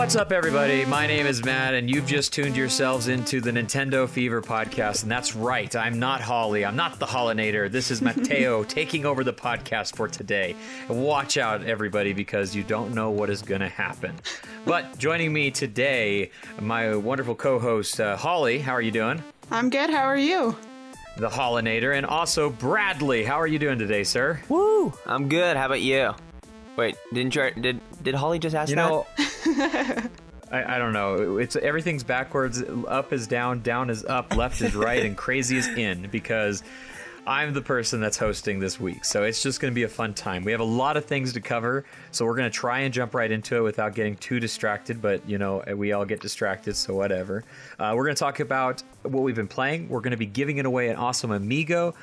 What's up, everybody? My name is Matt, and you've just tuned yourselves into the Nintendo Fever podcast. And that's right, I'm not Holly. I'm not the Hollinator. This is Mateo taking over the podcast for today. And watch out, everybody, because you don't know what is going to happen. But joining me today, my wonderful co-host, Holly. How are you doing? I'm good. How are you? The Hollinator. And also Bradley. How are you doing today, sir? Woo! I'm good. How about you? Wait, did Holly just ask that? I don't know. It's everything's backwards. Up is down, down is up, left is right, and crazy is in, because I'm the person that's hosting this week. So it's just going to be a fun time. We have a lot of things to cover, so we're going to try and jump right into it without getting too distracted. But, you know, we all get distracted, so whatever. We're going to talk about what we've been playing. We're going to be giving it away an awesome amiibo.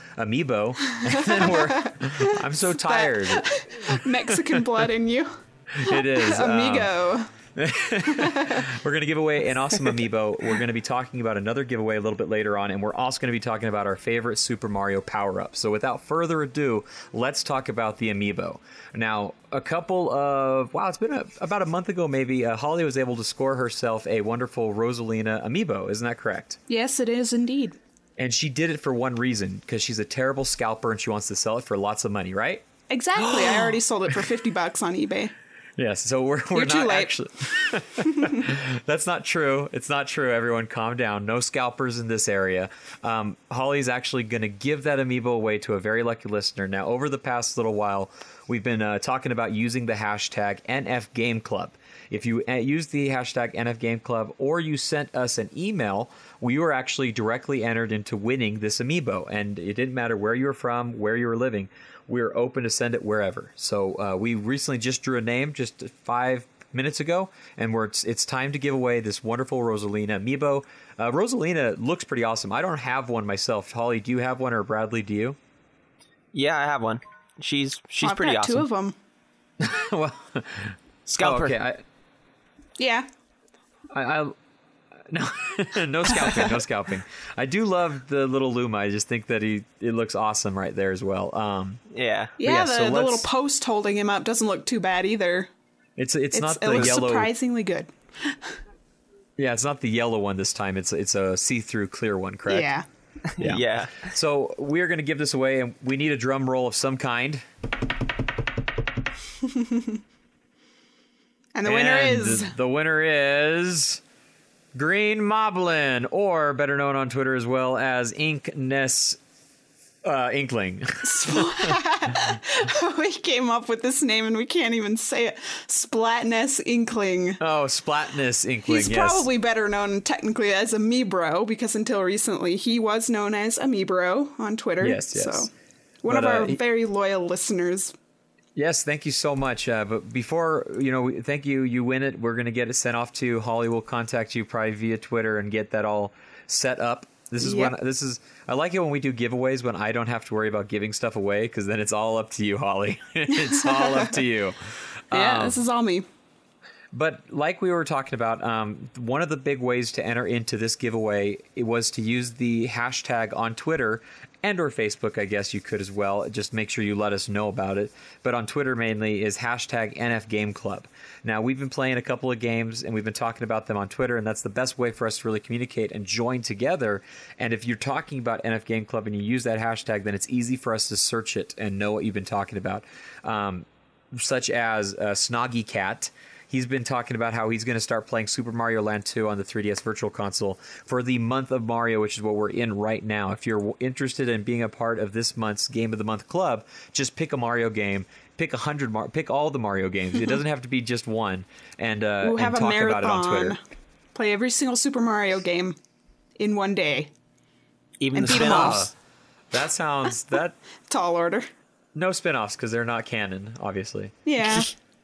And then I'm so tired. Mexican blood in you. It is. Amigo. We're going to give away an awesome amiibo. We're going to be talking about another giveaway a little bit later on, and we're also going to be talking about our favorite Super Mario power-up. So without further ado, let's talk about the amiibo. Now, it's been about a month ago maybe, Holly was able to score herself a wonderful Rosalina amiibo. Isn't that correct? Yes, it is indeed. And she did it for one reason, because she's a terrible scalper and she wants to sell it for lots of money, right? Exactly. I already sold it for $50 on eBay. Yes, so we're You're not too late. actually. That's not true. It's not true. Everyone, calm down. No scalpers in this area. Holly's actually going to give that amiibo away to a very lucky listener. Now, over the past little while, we've been talking about using the hashtag NFGameClub. If you use the hashtag NFGameClub or you sent us an email, we were actually directly entered into winning this amiibo. And it didn't matter where you were from, where you were living. We're open to send it wherever. So we recently just drew a name just 5 minutes ago, and it's time to give away this wonderful Rosalina amiibo. Rosalina looks pretty awesome. I don't have one myself. Holly, do you have one, or Bradley, do you? Yeah, I have one. She's pretty got awesome. Two of them. Well, Scalper. okay. Yeah. No scalping, no scalping. I do love the little Luma. I just think that it looks awesome right there as well. Yeah. Yeah, the little post holding him up doesn't look too bad either. It's not the it looks yellow. Surprisingly good. Yeah, it's not the yellow one this time. It's a see-through clear one, correct? Yeah. Yeah. So we're going to give this away, and we need a drum roll of some kind. And the winner is... The winner is... Green Moblin, or better known on Twitter as well as Inkness Inkling. We came up with this name and we can't even say it. Splatness Inkling. Oh, Splatness Inkling, He's yes. probably better known technically as Amiibro, because until recently he was known as Amiibro on Twitter. Yes. So one of our very loyal listeners. Yes, thank you so much. But before, thank you. You win it. We're going to get it sent off to Holly. Will contact you probably via Twitter and get that all set up. I like it when we do giveaways when I don't have to worry about giving stuff away, because then it's all up to you, Holly. It's all up to you. Yeah, this is all me. But like we were talking about, one of the big ways to enter into this giveaway was to use the hashtag on Twitter and or Facebook. I guess you could as well. Just make sure you let us know about it. But on Twitter mainly is hashtag NFGameClub. Now, we've been playing a couple of games, and we've been talking about them on Twitter, and that's the best way for us to really communicate and join together. And if you're talking about NFGameClub and you use that hashtag, then it's easy for us to search it and know what you've been talking about. Such as Snoggy Cat. He's been talking about how he's going to start playing Super Mario Land 2 on the 3DS Virtual Console for the month of Mario, which is what we're in right now. If you're interested in being a part of this month's Game of the Month Club, just pick a Mario game. Pick pick all the Mario games. It doesn't have to be just one. And we'll have talk a marathon. about it on Twitter. Play every single Super Mario game in one day. Even and the beat 'em spin-offs. That sounds... Tall order. No spin-offs, because they're not canon, obviously. Yeah.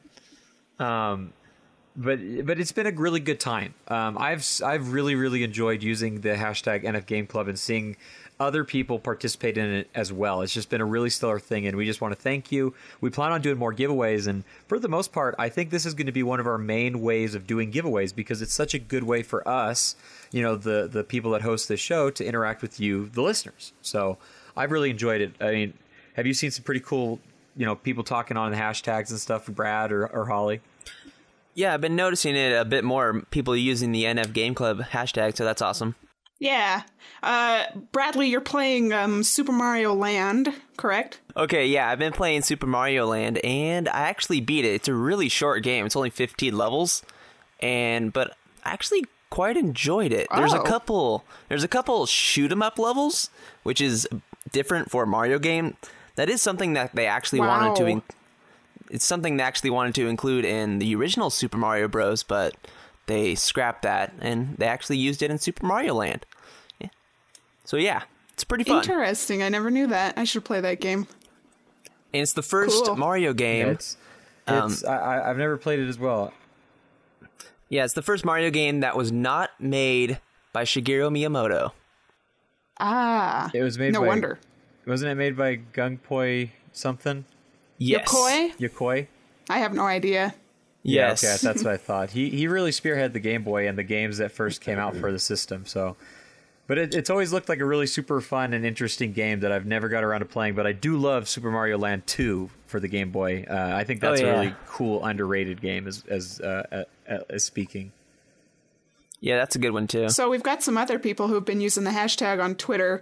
But it's been a really good time. I've really enjoyed using the hashtag NFGameClub and seeing other people participate in it as well. It's just been a really stellar thing, and we just want to thank you. We plan on doing more giveaways, and for the most part, I think this is going to be one of our main ways of doing giveaways, because it's such a good way for us, the people that host this show, to interact with you, the listeners. So I've really enjoyed it. I mean, have you seen some pretty cool, people talking on the hashtags and stuff, Brad or Holly? Yeah, I've been noticing it a bit more. People using the NF Game Club hashtag, so that's awesome. Yeah. Bradley, you're playing Super Mario Land, correct? Okay, yeah, I've been playing Super Mario Land, and I actually beat it. It's a really short game. It's only 15 levels, but I actually quite enjoyed it. There's a couple shoot 'em up levels, which is different for a Mario game. That is something that they actually wanted to. It's something they actually wanted to include in the original Super Mario Bros., but they scrapped that and they actually used it in Super Mario Land. Yeah. So yeah, it's pretty fun. Interesting. I never knew that. I should play that game. And it's the first Mario game. Yeah, I've never played it as well. Yeah, it's the first Mario game that was not made by Shigeru Miyamoto. Ah. It was made no wonder. Wasn't it made by Gunpei something? Yes. Yokoi? I have no idea. Yes. Yeah, okay, that's what I thought. He really spearheaded the Game Boy and the games that first came out for the system. So, but it's always looked like a really super fun and interesting game that I've never got around to playing. But I do love Super Mario Land 2 for the Game Boy. I think that's a really cool, underrated game as speaking. Yeah, that's a good one too. So we've got some other people who've been using the hashtag on Twitter.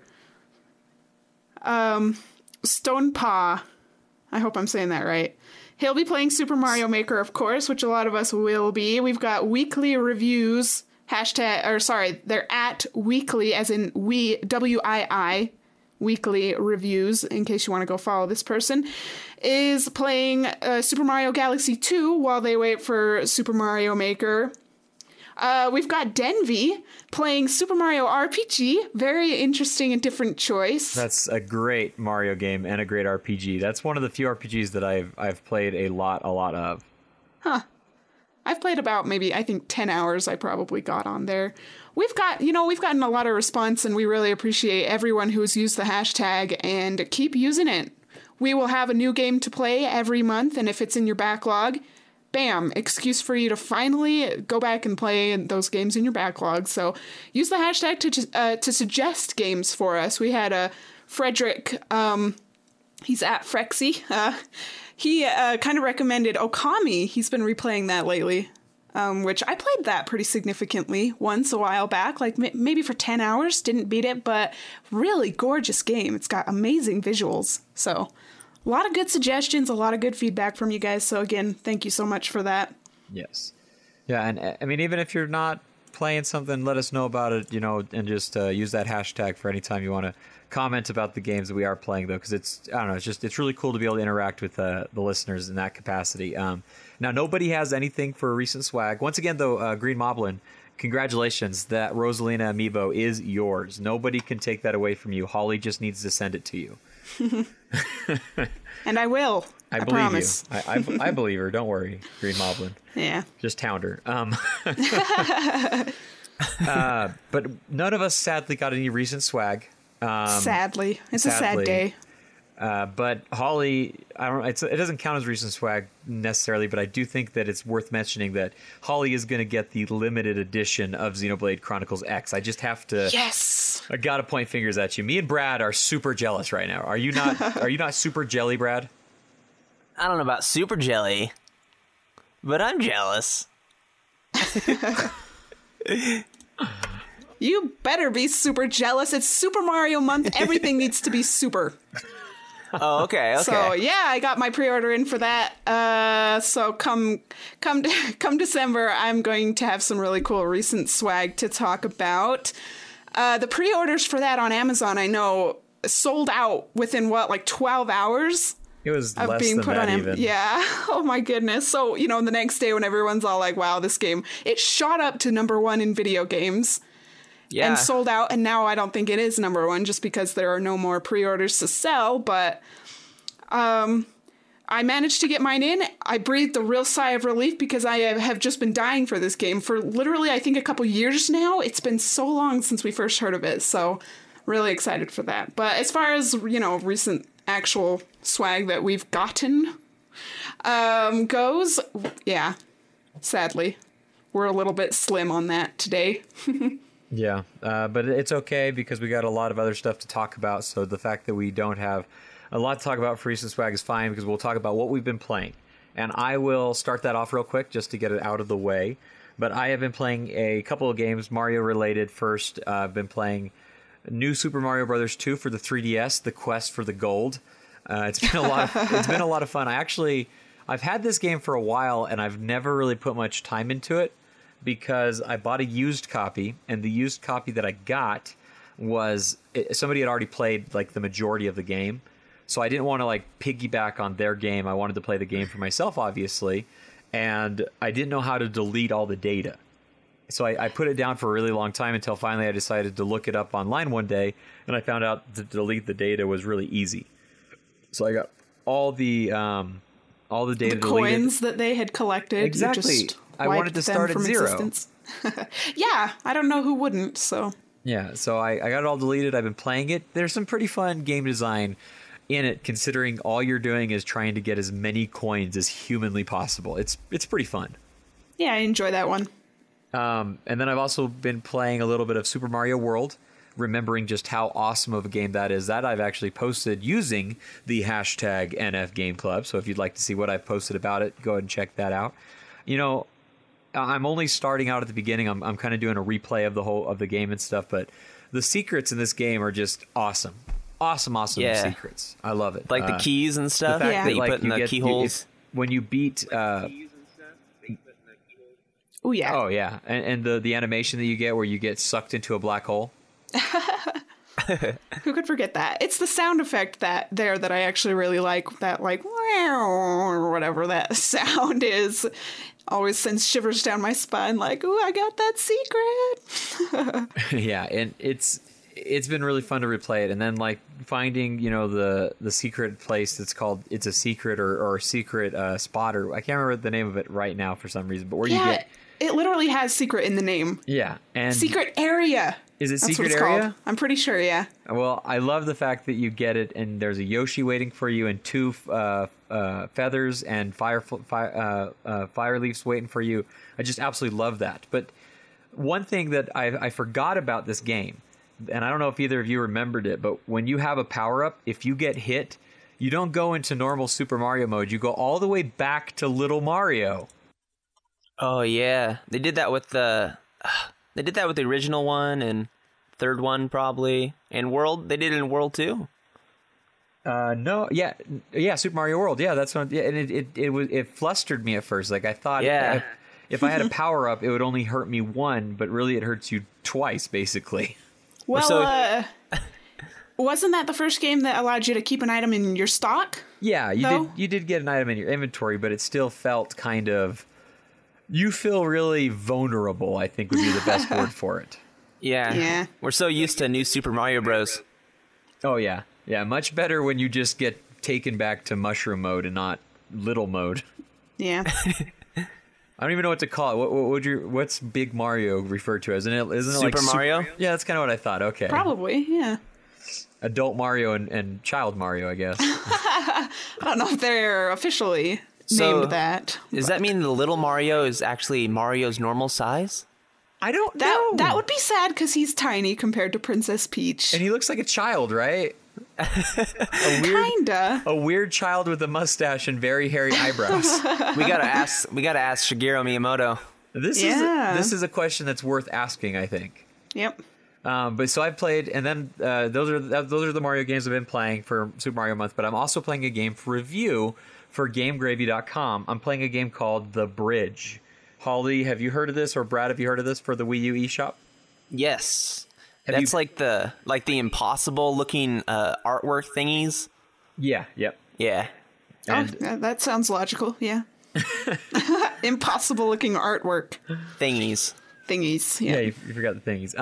Stonepaw, I hope I'm saying that right. He'll be playing Super Mario Maker, of course, which a lot of us will be. We've got weekly reviews, they're at weekly, as in WII, weekly reviews, in case you want to go follow this person, is playing Super Mario Galaxy 2 while they wait for Super Mario Maker. We've got Denvy playing Super Mario RPG. Very interesting and different choice. That's a great Mario game and a great RPG. That's one of the few RPGs that I've played a lot of. Huh. I've played about maybe, I think, 10 hours I probably got on there. We've gotten a lot of response, and we really appreciate everyone who's used the hashtag, and keep using it. We will have a new game to play every month, and if it's in your backlog, bam, excuse for you to finally go back and play those games in your backlog. So use the hashtag to suggest games for us. We had Frederick, he's at Frexy. He kind of recommended Okami. He's been replaying that lately, which I played that pretty significantly once a while back, like maybe for 10 hours. Didn't beat it, but really gorgeous game. It's got amazing visuals. So a lot of good suggestions, a lot of good feedback from you guys. So again, thank you so much for that. Yes. Yeah, and I mean, even if you're not playing something, let us know about it, and just use that hashtag for any time you want to comment about the games that we are playing, though, because it's really cool to be able to interact with the listeners in that capacity. Now, nobody has anything for recent swag. Once again, though, Green Moblin, congratulations. That Rosalina amiibo is yours. Nobody can take that away from you. Holly just needs to send it to you. And I will. I believe promise. you. I believe her. Don't worry, Green Moblin. Yeah. Just hound her. But none of us sadly got any recent swag. Sadly, it's a sad day. But Holly, it doesn't count as recent swag necessarily, but I do think that it's worth mentioning that Holly is going to get the limited edition of Xenoblade Chronicles X. I just have to. Yes. I got to point fingers at you. Me and Brad are super jealous right now. Are you not? Are you not super jelly, Brad? I don't know about super jelly, but I'm jealous. You better be super jealous. It's Super Mario month. Everything needs to be super. Oh, okay. So yeah, I got my pre-order in for that. So come December, I'm going to have some really cool recent swag to talk about. The pre-orders for that on Amazon, I know, sold out within 12 hours. It was of less being than put that on even. Yeah. Oh my goodness. So, the next day when everyone's all like, wow, this game, it shot up to #1 in video games. Yeah. And sold out. And now I don't think it is #1 just because there are no more pre-orders to sell. But I managed to get mine in. I breathed a real sigh of relief because I have just been dying for this game for literally, I think, a couple years now. It's been so long since we first heard of it. So really excited for that. But as far as, recent actual swag that we've gotten goes, yeah, sadly, we're a little bit slim on that today. Yeah, but it's okay because we got a lot of other stuff to talk about. So the fact that we don't have a lot to talk about for recent swag is fine because we'll talk about what we've been playing. and I will start that off real quick just to get it out of the way. But I have been playing a couple of games, Mario related. First, I've been playing New Super Mario Brothers 2 for the 3DS, The Quest for the Gold. It's been a lot of fun. I've had this game for a while, and I've never really put much time into it because I bought a used copy, and the used copy that I got was somebody had already played like the majority of the game, so I didn't want to like piggyback on their game. I wanted to play the game for myself, obviously, and I didn't know how to delete all the data. So I put it down for a really long time until finally I decided to look it up online one day, and I found out to delete the data was really easy. So I got all the data the coins that they had collected. Exactly. I wanted to start at zero. Yeah, I don't know who wouldn't. So yeah, so I got it all deleted. I've been playing it. There's some pretty fun game design in it, considering all you're doing is trying to get as many coins as humanly possible. It's pretty fun. Yeah, I enjoy that one. And then I've also been playing a little bit of Super Mario World, remembering just how awesome of a game that is. That I've actually posted using the hashtag NF Game Club. So if you'd like to see what I've posted about it, go ahead and check that out. You know, I'm only starting out at the beginning. I'm kind of doing a replay of the game and stuff, but the secrets in this game are just awesome. Awesome secrets. I love it. Like the keys and stuff the fact that you put in the keyholes. When you beat... Oh yeah. Oh yeah, and the animation that you get where you get sucked into a black hole. Who could forget that? It's the sound effect that I actually really like. That like or whatever that sound is. Always sends shivers down my spine. Like, ooh, I got that secret. Yeah, and it's been really fun to replay it, and then like finding the secret place that's called It's a Secret or secret spot, or I can't remember the name of it right now for some reason, but where you get. It literally has secret in the name. Yeah. And secret area. Is it That's secret what it's area? Called. I'm pretty sure, yeah. Well, I love the fact that you get it and there's a Yoshi waiting for you and two feathers and fire leaves waiting for you. I just absolutely love that. But one thing that I forgot about this game, and I don't know if either of you remembered it, but when you have a power-up, if you get hit, you don't go into normal Super Mario mode. You go all the way back to Little Mario. Oh yeah, they did that with the original one and third one probably, and World. They did it in World too. No, yeah, Super Mario World. Yeah, that's what. Yeah, and it flustered me at first. Like I thought, if I had a power up, it would only hurt me one, but really it hurts you twice, basically. Well, wasn't that the first game that allowed you to keep an item in your stock? Yeah, you did get an item in your inventory, but it still felt kind of. You feel really vulnerable, I think would be the best word for it. Yeah. We're so used to New Super Mario Bros. Oh, yeah. Yeah, much better when you just get taken back to mushroom mode and not little mode. Yeah. I don't even know what to call it. What's Big Mario referred to as? Isn't it Super Mario? Yeah, that's kind of what I thought. Okay. Probably, yeah. Adult Mario and Child Mario, I guess. I don't know if they're officially... named that. Does that mean the little Mario is actually Mario's normal size? I don't know. That would be sad because he's tiny compared to Princess Peach. And he looks like a child, right? Kinda. A weird child with a mustache and very hairy eyebrows. We gotta ask Shigeru Miyamoto. This is a question that's worth asking, I think. Yep. But so I've played, and then those are the Mario games I've been playing for Super Mario Month. But I'm also playing a game for review for GameGravy.com. I'm playing a game called The Bridge. Holly, have you heard of this, or Brad, have you heard of this for the Wii U eShop? Yes, that's like the impossible looking artwork thingies. Yeah. Yep. Yeah. And that sounds logical. Yeah. Impossible looking artwork thingies. Yeah, you forgot the thingies.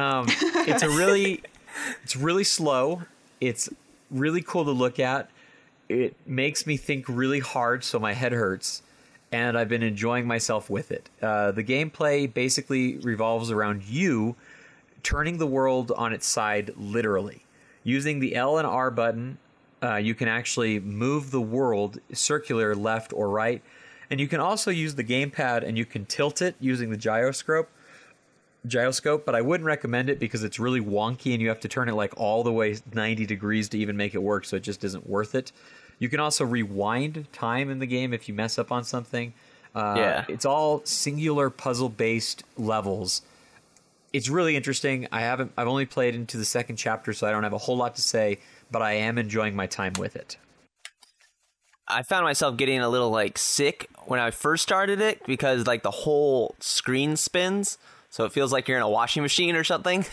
It's really slow. It's really cool to look at. It makes me think really hard, so my head hurts, and I've been enjoying myself with it. The gameplay basically revolves around you turning the world on its side literally. Using the L and R button, you can actually move the world circular left or right, and you can also use the gamepad and you can tilt it using the gyroscope. gyroscope, but I wouldn't recommend it because it's really wonky and you have to turn it like all the way 90 degrees to even make it work, so it just isn't worth it. You can also rewind time in the game if you mess up on something. It's all singular puzzle-based levels. It's really interesting. I've only played into the second chapter, so I don't have a whole lot to say, but I am enjoying my time with it. I found myself getting a little like sick when I first started it because like the whole screen spins, so it feels like you're in a washing machine or something.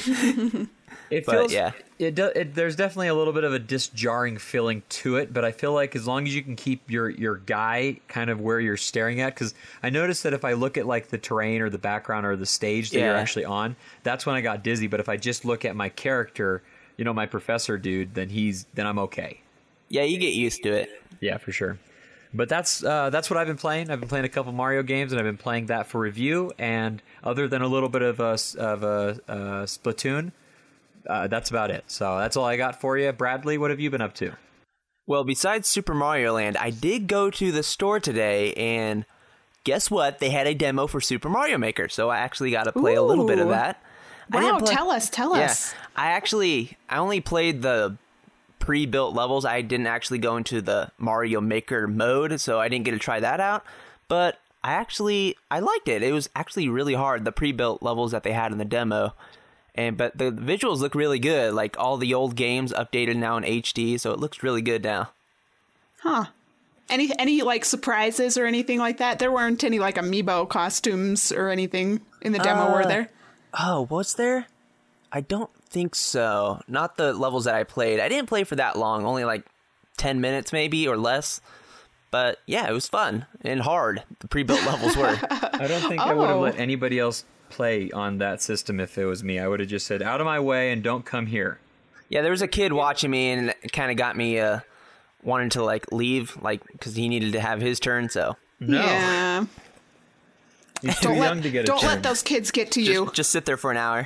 There's definitely a little bit of a disjarring feeling to it, but I feel like as long as you can keep your guy kind of where you're staring at, because I noticed that if I look at like the terrain or the background or the stage that you're actually on, that's when I got dizzy. But if I just look at my character, my professor dude, then I'm okay. Yeah, you get used to it. Yeah, for sure. But that's what I've been playing. I've been playing a couple Mario games, and I've been playing that for review. And other than a little bit of a Splatoon, that's about it. So that's all I got for you. Bradley, what have you been up to? Well, besides Super Mario Land, I did go to the store today, and guess what? They had a demo for Super Mario Maker, so I actually got to play a little bit of that. Wow, tell us. I only played the pre-built levels. I didn't actually go into the Mario Maker mode, so I didn't get to try that out. But I liked it. It was actually really hard, the pre-built levels that they had in the demo. But the visuals look really good. Like all the old games updated now in HD, so it looks really good now. Huh. Any like surprises or anything like that? There weren't any like amiibo costumes or anything in the demo, were there? Oh, was there? I don't think so. Not the levels that I played. I didn't play for that long, only like 10 minutes maybe or less. But yeah, it was fun and hard. The pre-built levels were. I don't think I would have let anybody else play on that system if it was me. I would have just said, out of my way and don't come here. Yeah, there was a kid watching me and it kind of got me wanting to like leave, like because he needed to have his turn. So no. Yeah. You're too young to get a turn. Don't let those kids get to you. Just sit there for an hour.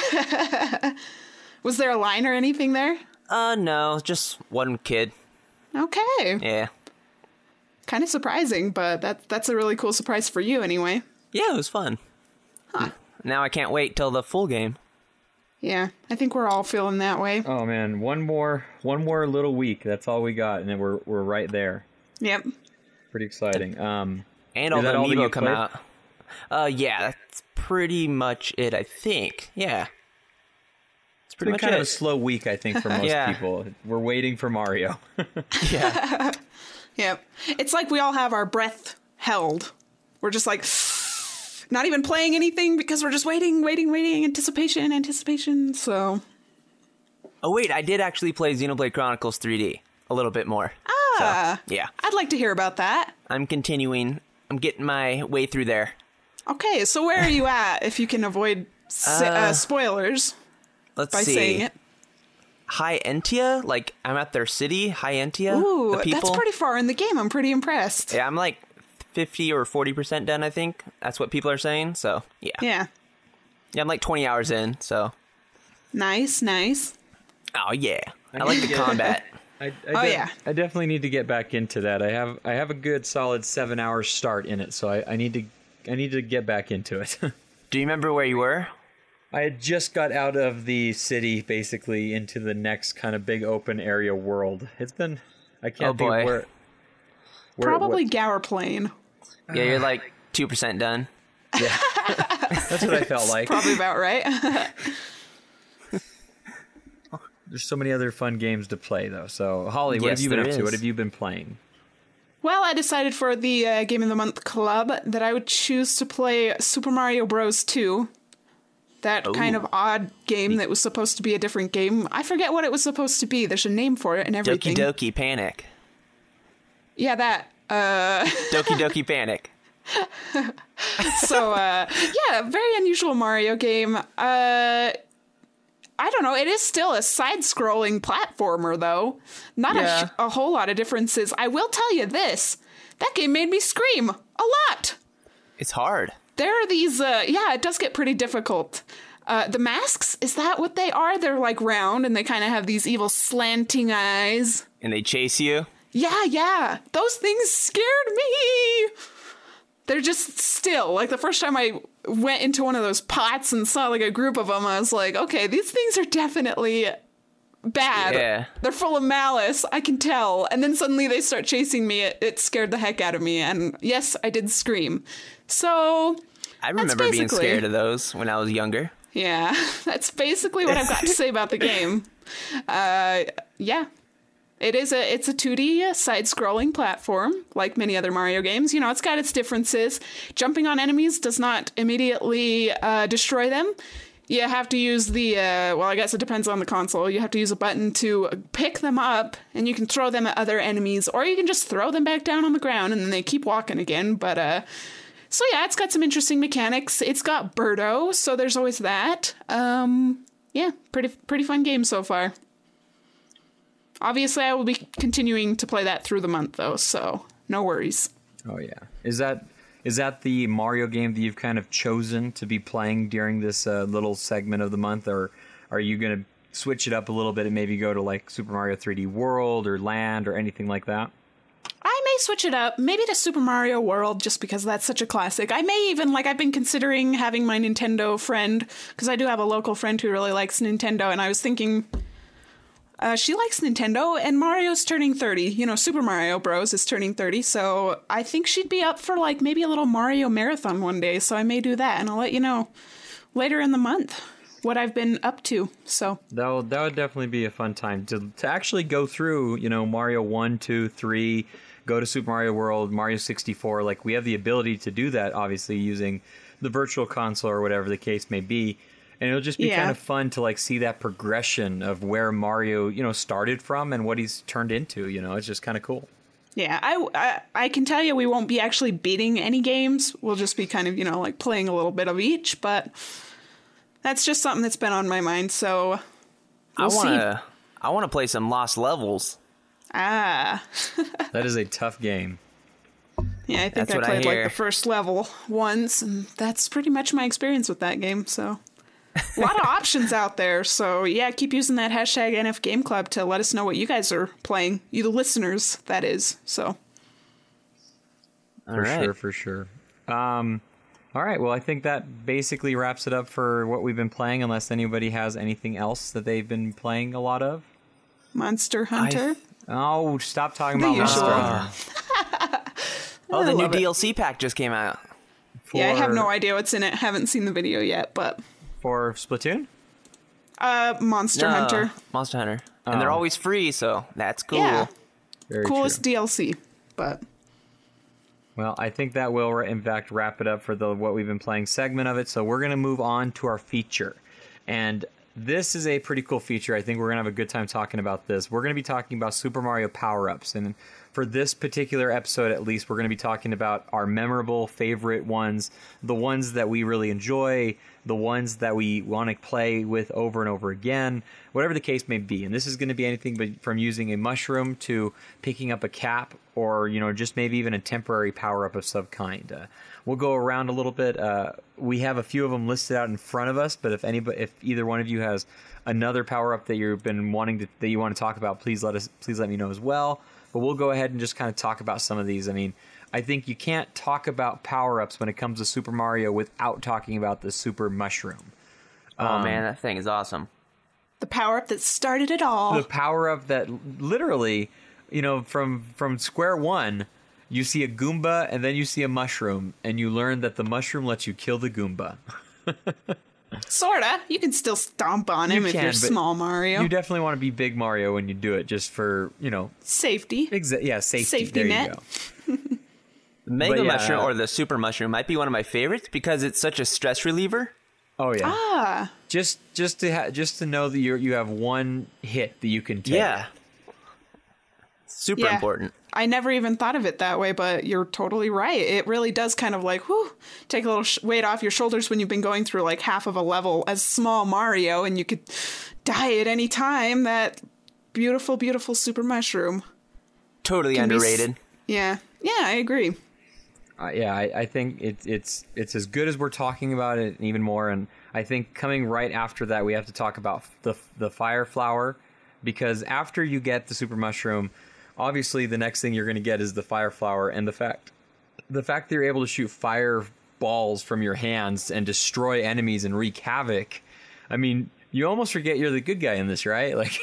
Was there a line or anything there? No, just one kid. Okay. Yeah. Kind of surprising, but that's a really cool surprise for you anyway. Yeah, it was fun. Huh. Now I can't wait till the full game. Yeah, I think we're all feeling that way. Oh man, one more little week. That's all we got, and then we're right there. Yep. Pretty exciting. And all the amiibo come out. Yeah, that's pretty much it, I think. Yeah. It's pretty much kind of a slow week, I think, for most people. We're waiting for Mario. Yeah. Yep. It's like we all have our breath held. We're just like not even playing anything because we're just waiting, anticipation. So. Oh, wait, I did actually play Xenoblade Chronicles 3D a little bit more. Ah. So, yeah. I'd like to hear about that. I'm continuing. I'm getting my way through there. Okay, so where are you at if you can avoid spoilers? Let's by see. Saying it. High Entia? Like, I'm at their city, High Entia. Ooh, the people. That's pretty far in the game. I'm pretty impressed. Yeah, I'm like 50 or 40% done, I think. That's what people are saying, so, yeah. Yeah. Yeah, I'm like 20 hours in, so. Nice. Oh, yeah. I like the combat. I definitely need to get back into that. I have a good solid 7 hour start in it, so I need to get back into it. Do you remember where you were? I had just got out of the city, basically, into the next kind of big open area world. It's been, I can't think of where probably Gower Plain. Yeah, you're like 2% done. Yeah, that's what I felt like. Probably about right. There's so many other fun games to play, though. So, Holly, what have you been up to? What have you been playing? Well, I decided for the Game of the Month Club that I would choose to play Super Mario Bros. 2. That kind of odd game that was supposed to be a different game. I forget what it was supposed to be. There's a name for it and everything. Doki Doki Panic. Yeah, that. Doki Doki Panic. So, yeah, very unusual Mario game. I don't know. It is still a side-scrolling platformer, though. Not a whole lot of differences. I will tell you this. That game made me scream a lot. It's hard. There are these, it does get pretty difficult. The masks, is that what they are? They're like round and they kind of have these evil slanting eyes. And they chase you? Yeah. Those things scared me. They're just still, like the first time I went into one of those pots and saw like a group of them, I was like, okay, these things are definitely bad. Yeah. They're full of malice, I can tell. And then suddenly they start chasing me. It scared the heck out of me. And yes, I did scream. So I remember being scared of those when I was younger. Yeah, that's basically what I've got to say about the game. Yeah. It's a 2D side-scrolling platform, like many other Mario games. You know, it's got its differences. Jumping on enemies does not immediately destroy them. You have to use the, well, I guess it depends on the console. You have to use a button to pick them up, and you can throw them at other enemies, or you can just throw them back down on the ground, and then they keep walking again. But, so yeah, it's got some interesting mechanics. It's got Birdo, so there's always that. Yeah, pretty fun game so far. Obviously, I will be continuing to play that through the month, though, so no worries. Oh, yeah. Is that the Mario game that you've kind of chosen to be playing during this little segment of the month, or are you going to switch it up a little bit and maybe go to, like, Super Mario 3D World or Land or anything like that? I may switch it up, maybe to Super Mario World, just because that's such a classic. I may even, like, I've been considering having my Nintendo friend, because I do have a local friend who really likes Nintendo, and I was thinking... she likes Nintendo, and Mario's turning 30. You know, Super Mario Bros. Is turning 30, so I think she'd be up for, like, maybe a little Mario marathon one day, so I may do that, and I'll let you know later in the month what I've been up to, so. That would definitely be a fun time to actually go through, you know, Mario 1, 2, 3, go to Super Mario World, Mario 64. Like, we have the ability to do that, obviously, using the Virtual Console or whatever the case may be. And it'll just be kind of fun to, like, see that progression of where Mario, you know, started from and what he's turned into. You know, it's just kind of cool. Yeah, I can tell you we won't be actually beating any games. We'll just be kind of, you know, like playing a little bit of each. But that's just something that's been on my mind. So we'll see. I want to play some Lost Levels. Ah. That is a tough game. Yeah, I think I played like the first level once, and that's pretty much my experience with that game. So. A lot of options out there, so yeah, keep using that hashtag NF Game Club to let us know what you guys are playing. You, the listeners, that is. So, for sure. All right, well, I think that basically wraps it up for what we've been playing, unless anybody has anything else that they've been playing a lot of. Monster Hunter. Oh, stop talking about Monster Hunter. Oh, the new DLC pack just came out. Yeah, I have no idea what's in it. Haven't seen the video yet, but. For Splatoon? Monster Hunter. Monster Hunter. And they're always free, so that's cool. Yeah. Very coolest true. DLC, but... Well, I think that will, in fact, wrap it up for the what we've been playing segment of it. So we're going to move on to our feature. And this is a pretty cool feature. I think we're going to have a good time talking about this. We're going to be talking about Super Mario power-ups. And for this particular episode, at least, we're going to be talking about our memorable favorite ones, the ones that we really enjoy, the ones that we want to play with over and over again, whatever the case may be. And this is going to be anything but from using a mushroom to picking up a cap, or, you know, just maybe even a temporary power-up of some kind. We'll go around a little bit. We have a few of them listed out in front of us, but if either one of you has another power-up that you've been wanting that you want to talk about, please let me know as well. But we'll go ahead and just kind of talk about some of these. I mean, I think you can't talk about power-ups when it comes to Super Mario without talking about the Super Mushroom. Oh, man, that thing is awesome. The power-up that started it all. The power-up that literally, you know, from square one, you see a Goomba and then you see a mushroom, and you learn that the mushroom lets you kill the Goomba. Sorta. You can still stomp on him if you're small Mario. You definitely want to be big Mario when you do it, just for, you know... Safety. Yeah, safety. Safety there net. You go. The Mega Mushroom, or the Super Mushroom, might be one of my favorites because it's such a stress reliever. Oh, yeah. Ah. Just to know that you have one hit that you can take. Yeah. Super important. I never even thought of it that way, but you're totally right. It really does kind of like, whew, take a little weight off your shoulders when you've been going through like half of a level as small Mario, and you could die at any time. That beautiful, beautiful Super Mushroom. Totally underrated. Yeah, I agree. I think it's as good as we're talking about it, and even more. And I think coming right after that, we have to talk about the Fire Flower, because after you get the Super Mushroom, obviously the next thing you're going to get is the Fire Flower, and the fact that you're able to shoot fire balls from your hands and destroy enemies and wreak havoc. I mean, you almost forget you're the good guy in this, right? Like,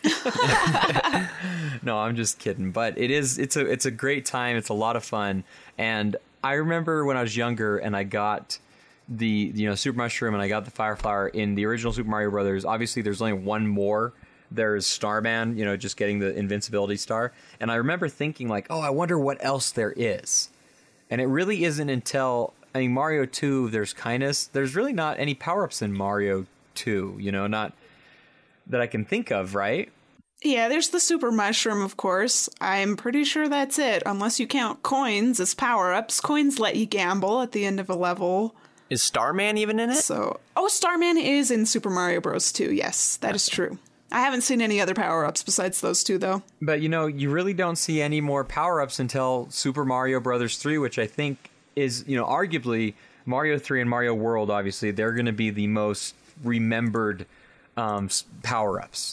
no, I'm just kidding. But it's a great time. It's a lot of fun. And I remember when I was younger and I got the Super Mushroom and I got the Fire Flower in the original Super Mario Brothers. Obviously, there's only one more. There's Starman, just getting the invincibility star. And I remember thinking like, oh, I wonder what else there is. And it really isn't until, I mean, Mario 2, there's really not any power-ups in Mario 2, not that I can think of, right? Yeah, there's the Super Mushroom, of course. I'm pretty sure that's it, unless you count coins as power-ups. Coins let you gamble at the end of a level. Is Starman even in it? Starman is in Super Mario Bros. 2, yes, that is true. I haven't seen any other power-ups besides those two, though. But, you really don't see any more power-ups until Super Mario Brothers 3, which I think is, arguably Mario 3 and Mario World, obviously, they're going to be the most remembered power-ups.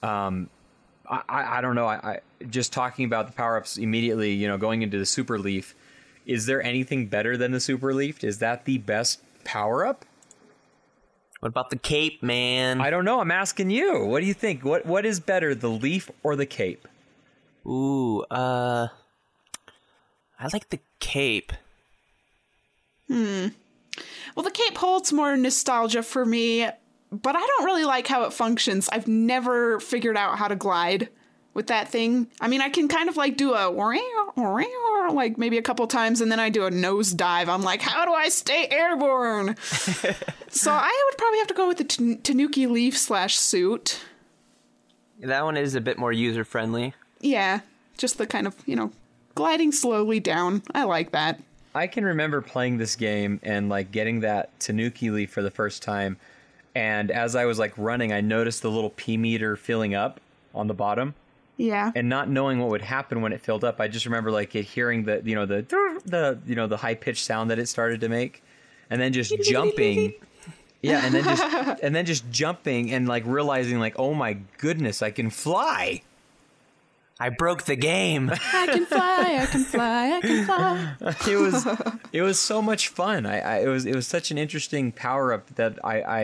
I don't know. I just talking about the power-ups immediately, going into the Super Leaf, is there anything better than the Super Leaf? Is that the best power-up? What about the cape, man? I don't know. I'm asking you. What do you think? What is better, the leaf or the cape? Ooh, I like the cape. Well, the cape holds more nostalgia for me, but I don't really like how it functions. I've never figured out how to glide with that thing. I mean, I can kind of like do a like maybe a couple times, and then I do a nose dive. I'm like, how do I stay airborne? So I would probably have to go with the Tanuki Leaf /suit. That one is a bit more user friendly. Yeah, just the kind of, gliding slowly down. I like that. I can remember playing this game and like getting that Tanuki Leaf for the first time, and as I was like running, I noticed the little P meter filling up on the bottom. Yeah. And not knowing what would happen when it filled up, I just remember like hearing the high pitched sound that it started to make, and then just jumping. Yeah, and then just jumping and like realizing like, oh my goodness, I can fly. I broke the game. I can fly, I can fly, I can fly. It was so much fun. It was such an interesting power up that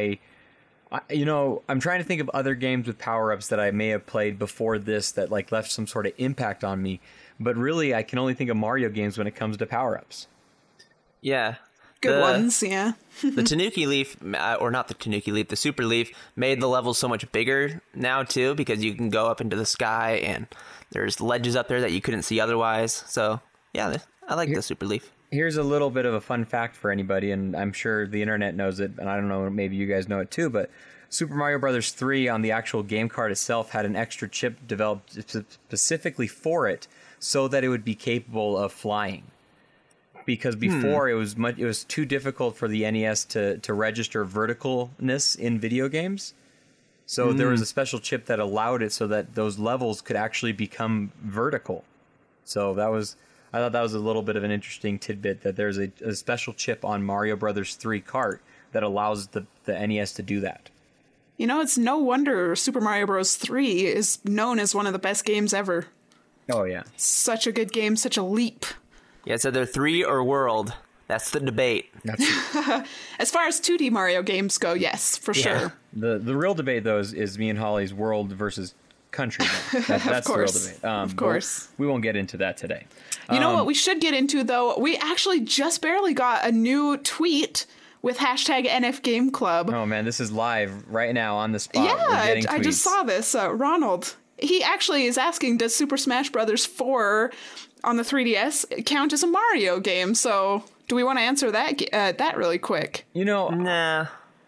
I'm trying to think of other games with power-ups that I may have played before this that like left some sort of impact on me. But really, I can only think of Mario games when it comes to power-ups. Yeah. Good ones, yeah. The Tanuki Leaf, or not the Tanuki Leaf, the Super Leaf, made the levels so much bigger now, too, because you can go up into the sky, and there's ledges up there that you couldn't see otherwise. So, yeah, I like the Super Leaf. Here's a little bit of a fun fact for anybody, and I'm sure the internet knows it, and I don't know, maybe you guys know it too, but Super Mario Bros. 3 on the actual game card itself had an extra chip developed specifically for it so that it would be capable of flying. Because before it was too difficult for the NES to register verticalness in video games. So there was a special chip that allowed it so that those levels could actually become vertical. So I thought that was a little bit of an interesting tidbit, that there's a special chip on Mario Brothers 3 cart that allows the NES to do that. It's no wonder Super Mario Bros. 3 is known as one of the best games ever. Oh, yeah. Such a good game, such a leap. Yeah, it's either 3 or World. That's the debate. As far as 2D Mario games go, yes, for sure. The real debate, though, is me and Holly's World versus Country. That's the real debate. Of course. We won't get into that today. You know what we should get into, though? We actually just barely got a new tweet with hashtag NFGameClub. Oh, man, this is live right now on the spot. Yeah, I just saw this. Ronald, he actually is asking, does Super Smash Bros. 4 on the 3DS count as a Mario game? So do we want to answer that really quick? Nah.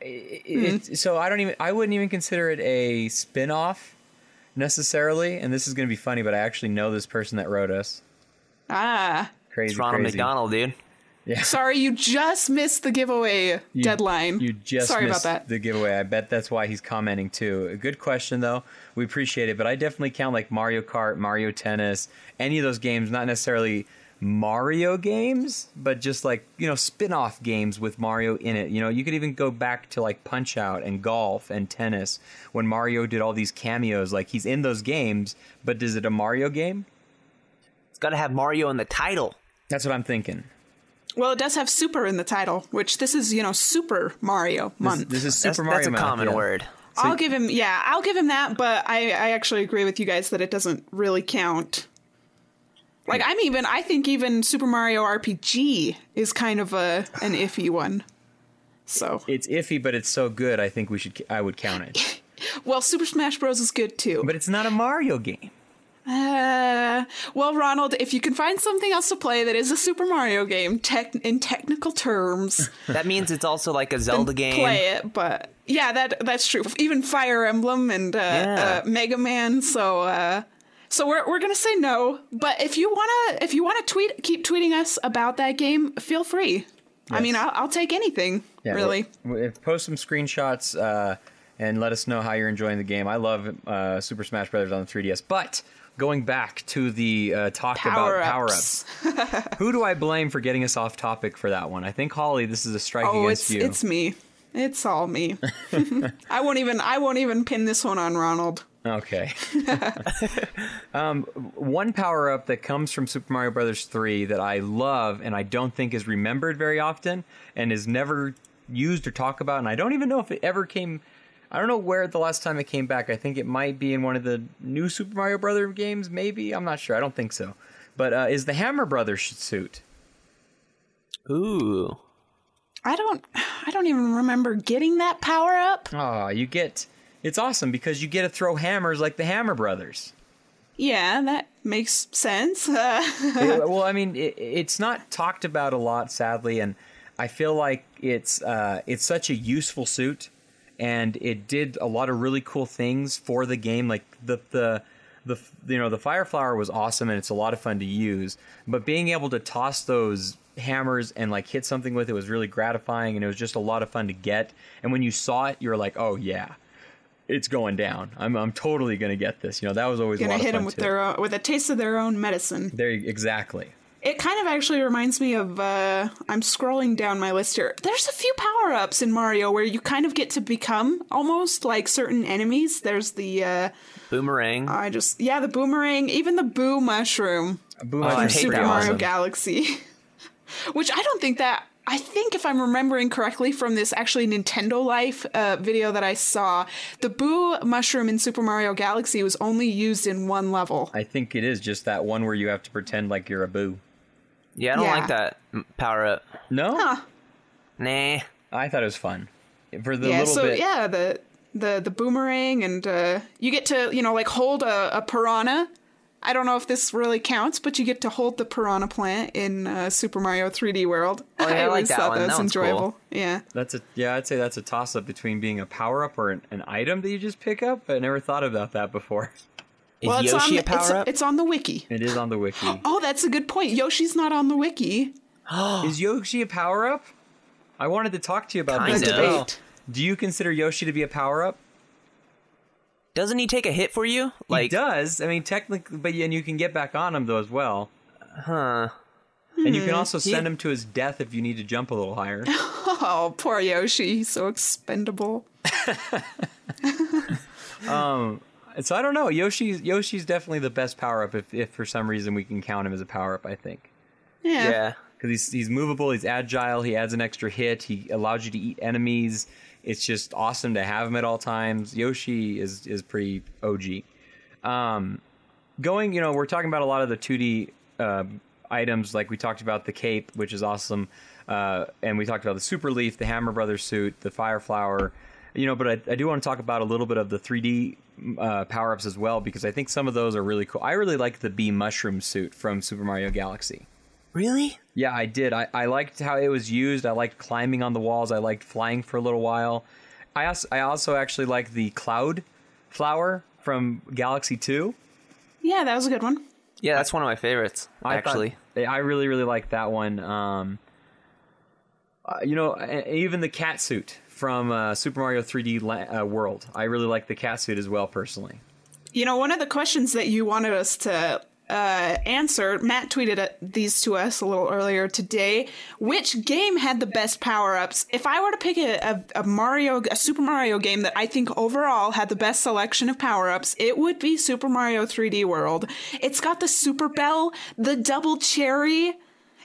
So I wouldn't even consider it a spin-off necessarily, and this is going to be funny, but I actually know this person that wrote us. It's Ronald McDonald, dude. Yeah. Sorry, you just missed the giveaway deadline. You just Sorry missed about that. The giveaway. I bet that's why he's commenting too. A good question, though. We appreciate it, but I definitely count like Mario Kart, Mario Tennis, any of those games, not necessarily Mario games, but just like, spin-off games with Mario in it. You could even go back to like Punch-Out and golf and tennis when Mario did all these cameos. Like, he's in those games, but is it a Mario game? It's got to have Mario in the title. That's what I'm thinking. Well, it does have super in the title, which this is, Super Mario month. This is Super Mario That's a month, common yeah. word. I'll give him that, but I actually agree with you guys that it doesn't really count. Like, I think even Super Mario RPG is kind of an iffy one. So It's iffy, but it's so good. I think I would count it. well, Super Smash Bros. Is good too. But it's not a Mario game. Well, Ronald, if you can find something else to play that is a Super Mario game, in technical terms, That means it's also like a Zelda game. play it. But yeah, that's true. Even Fire Emblem and Mega Man. So we're gonna say no. But if you wanna keep tweeting us about that game, feel free. Yes. I mean, I'll take anything. Yeah, really. Post some screenshots and let us know how you're enjoying the game. I love Super Smash Bros. On the 3DS, but. Going back to the talk about power-ups. Who do I blame for getting us off topic for that one? I think, Holly, this is a strike against you. It's me. It's all me. I won't even pin this one on Ronald. Okay. One power-up that comes from Super Mario Bros. 3 that I love and I don't think is remembered very often and is never used or talked about, and I don't even know if it ever came... I don't know where the last time it came back. I think it might be in one of the new Super Mario Brothers games, maybe. I'm not sure. I don't think so. But is the Hammer Brothers suit. Ooh. I don't even remember getting that power up. Oh, it's awesome because you get to throw hammers like the Hammer Brothers. Yeah, that makes sense. It's not talked about a lot, sadly, and I feel like it's such a useful suit. And it did a lot of really cool things for the game. Like the Fire Flower was awesome and it's a lot of fun to use. But being able to toss those hammers and like hit something with it was really gratifying, and it was just a lot of fun to get. And when you saw it, you were like, "Oh yeah, it's going down. I'm totally gonna get this." That was always a lot of fun. Gonna hit them with a taste of their own medicine. Exactly. It kind of actually reminds me of, I'm scrolling down my list here. There's a few power-ups in Mario where you kind of get to become almost like certain enemies. There's the, Boomerang. The boomerang, even the Boo Mushroom from Super Mario Galaxy. Which I think if I'm remembering correctly from this actually Nintendo Life video that I saw, the Boo Mushroom in Super Mario Galaxy was only used in one level. I think it is just that one where you have to pretend like you're a Boo. Yeah, I don't like that power up. No? Huh. Nah. I thought it was fun. For the little bit. Yeah, the boomerang, and you get to, hold a piranha. I don't know if this really counts, but you get to hold the piranha plant in Super Mario 3D World. Oh, yeah, I always like thought that was enjoyable. Cool. Yeah. I'd say that's a toss-up between being a power-up or an item that you just pick up. I never thought about that before. Is Yoshi a power-up? It's on the wiki. It is on the wiki. Oh, that's a good point. Yoshi's not on the wiki. Is Yoshi a power-up? I wanted to talk to you about Kind this of. debate. Do you consider Yoshi to be a power-up? Doesn't he take a hit for you? He does. I mean, technically, and you can get back on him, though, as well. Huh. And you can also send him to his death if you need to jump a little higher. Oh, poor Yoshi. He's so expendable. So I don't know. Yoshi's definitely the best power-up if for some reason we can count him as a power-up, I think. Yeah. Because he's movable, he's agile, he adds an extra hit, he allows you to eat enemies. It's just awesome to have him at all times. Yoshi is pretty OG. We're talking about a lot of the 2D items, like we talked about the cape, which is awesome, and we talked about the Super Leaf, the Hammer Brothers suit, the Fire Flower, but I do want to talk about a little bit of the 3D power-ups as well, because I think some of those are really cool. I really like the Bee Mushroom suit from Super Mario Galaxy. Really? Yeah, I did. I liked how it was used. I liked climbing on the walls. I liked flying for a little while. I also actually like the Cloud Flower from Galaxy 2. Yeah, that was a good one. Yeah, that's one of my favorites, actually. I really, really like that one. Even the cat suit from Super Mario 3D World. I really like the cat suit as well, personally. One of the questions that you wanted us to answer, Matt tweeted these to us a little earlier today. Which game had the best power-ups? If I were to pick a Super Mario game that I think overall had the best selection of power-ups, it would be Super Mario 3D World. It's got the Super Bell, the double cherry.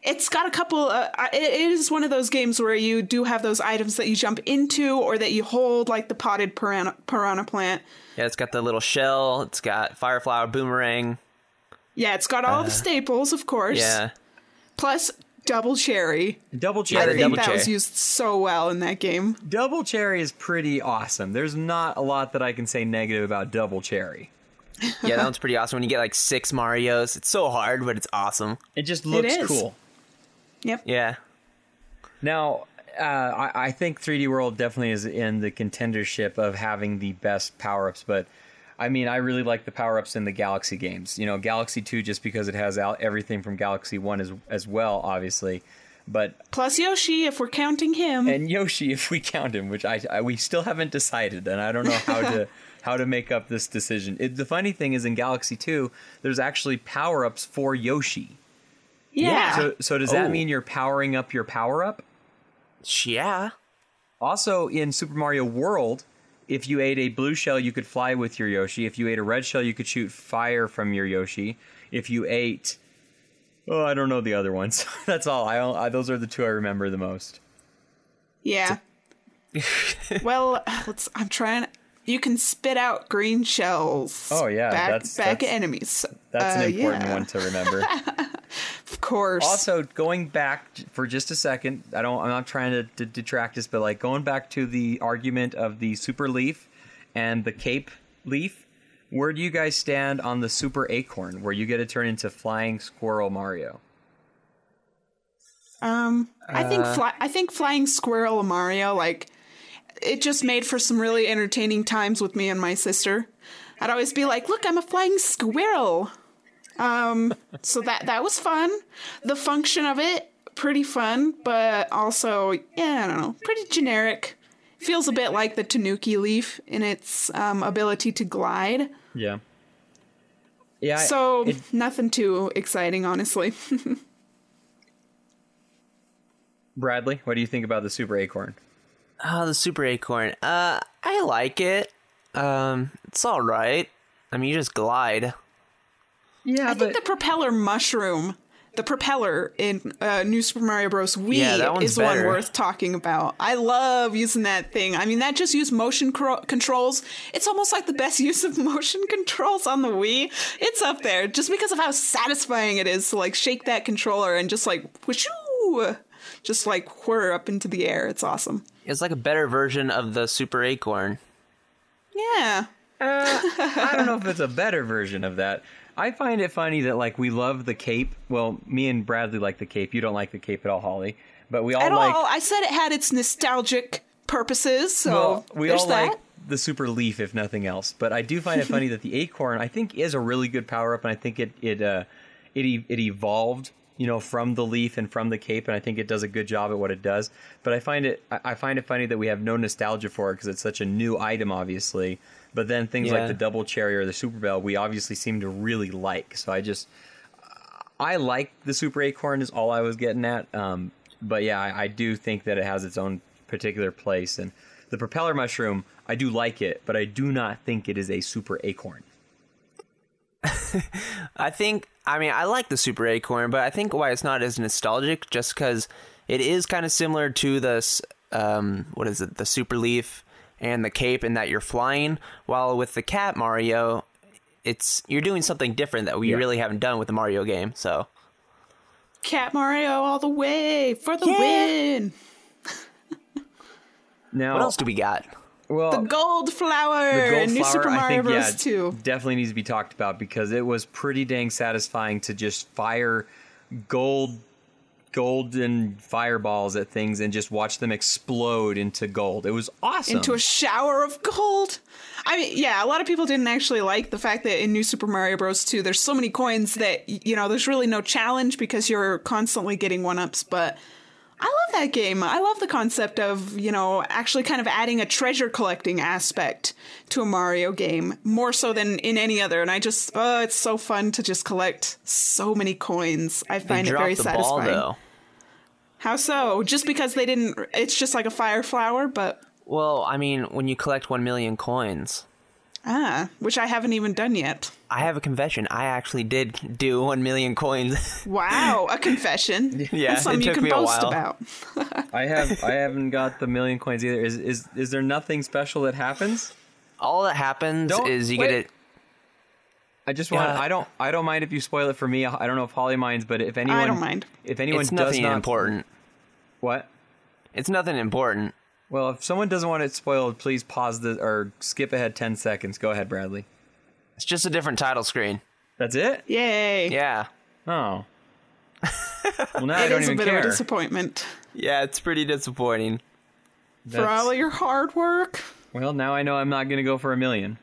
It's got a couple. It is one of those games where you do have those items that you jump into or that you hold, like the potted piranha plant. Yeah, it's got the little shell. It's got fire flower, boomerang. Yeah, it's got all the staples, of course. Yeah. Plus double cherry. Double I cherry. think that was used so well in that game. Double cherry is pretty awesome. There's not a lot that I can say negative about double cherry. Yeah, that one's pretty awesome. When you get like 6 Marios, it's so hard, but it's awesome. It just looks is. cool. Yep. Yeah. Now, I think 3D World definitely is in the contendership of having the best power-ups, but I mean, I really like the power-ups in the Galaxy games. You know, Galaxy 2 just because it has everything from Galaxy 1 as well, obviously. But plus Yoshi, if we're counting him. And Yoshi, if we count him, which we still haven't decided, and I don't know how to make up this decision. The funny thing is in Galaxy 2, there's actually power-ups for Yoshi. Yeah. So does that mean you're powering up your power-up? Yeah. Also, in Super Mario World, if you ate a blue shell, you could fly with your Yoshi. If you ate a red shell, you could shoot fire from your Yoshi. If you ate... Oh, I don't know the other ones. That's all. Those are the two I remember the most. Yeah. Well, I'm trying... You can spit out green shells. Oh, yeah. Back at enemies. That's an important one to remember. Of course. Also, going back for just a second, I'm not trying to detract us, but like going back to the argument of the Super Leaf and the Cape Leaf, where do you guys stand on the Super Acorn, where you get to turn into Flying Squirrel Mario? I think Flying Squirrel Mario, like, it just made for some really entertaining times with me and my sister. I'd always be like, look, I'm a flying squirrel. So that was fun. The function of it, pretty fun, but also, yeah, I don't know, pretty generic. Feels a bit like the Tanuki Leaf in its ability to glide. Yeah. Yeah. So nothing too exciting, honestly. Bradley, what do you think about the Super Acorn? Oh, the Super Acorn. I like it. It's all right. I mean, you just glide. Yeah, I think the propeller mushroom, the propeller in New Super Mario Bros. Wii is better. one worth talking about. I love using that thing. I mean, that just used motion controls. It's almost like the best use of motion controls on the Wii. It's up there just because of how satisfying it is to like shake that controller and just like whooshoo, just like whir up into the air. It's awesome. It's like a better version of the Super Acorn. Yeah. I don't know if it's a better version of that. I find it funny that like we love the cape. Well, me and Bradley like the cape. You don't like the cape at all, Holly. But we all I said it had its nostalgic purposes, so we all like the Super Leaf, if nothing else. But I do find it funny that the Acorn, I think, is a really good power up, and I think it evolved, you know, from the Leaf and from the cape, and I think it does a good job at what it does. But I find it funny that we have no nostalgia for it because it's such a new item, obviously. But then things like the Double Cherry or the Super Bell, we obviously seem to really like. So I like the Super Acorn is all I was getting at. But yeah, I do think that it has its own particular place. And the Propeller Mushroom, I do like it, but I do not think it is a Super Acorn. I like the Super Acorn, but I think why it's not as nostalgic, just because it is kind of similar to this, the Super Leaf and the cape, in that you're flying, while with the Cat Mario, you're doing something different that we really haven't done with the Mario game. So, Cat Mario all the way for the win. Now, what else do we got? Well, the gold flower in New Super Mario Bros. 2 definitely needs to be talked about because it was pretty dang satisfying to just fire golden fireballs at things and just watch them explode into gold. It was awesome. Into a shower of gold. I mean, yeah, a lot of people didn't actually like the fact that in New Super Mario Bros. 2, there's so many coins that, you know, there's really no challenge because you're constantly getting one-ups, but I love that game. I love the concept of, you know, actually kind of adding a treasure collecting aspect to a Mario game, more so than in any other. And I just, it's so fun to just collect so many coins. I find it very satisfying. Ball, though. How so? Just because they didn't, it's just like a fire flower, but... Well, I mean, when you collect 1 million coins. Which I haven't even done yet. I have a confession. I actually did do 1 million coins. Wow, a confession. Yeah, That's something it you took can me a boast while. about. I haven't got the million coins either. Is there nothing special that happens? All that happens is you get it. I just want. Yeah. I don't mind if you spoil it for me. I don't know if Holly minds, but if anyone, I don't mind. If anyone It's does nothing not important. What? It's nothing important. Well, if someone doesn't want it spoiled, please pause or skip ahead 10 seconds. Go ahead, Bradley. It's just a different title screen. That's it? Yay. Yeah. Oh. Well, now I It don't is a even bit care. of a disappointment. Yeah, it's pretty disappointing. For all of your hard work. Well, now I know I'm not going to go for 1 million.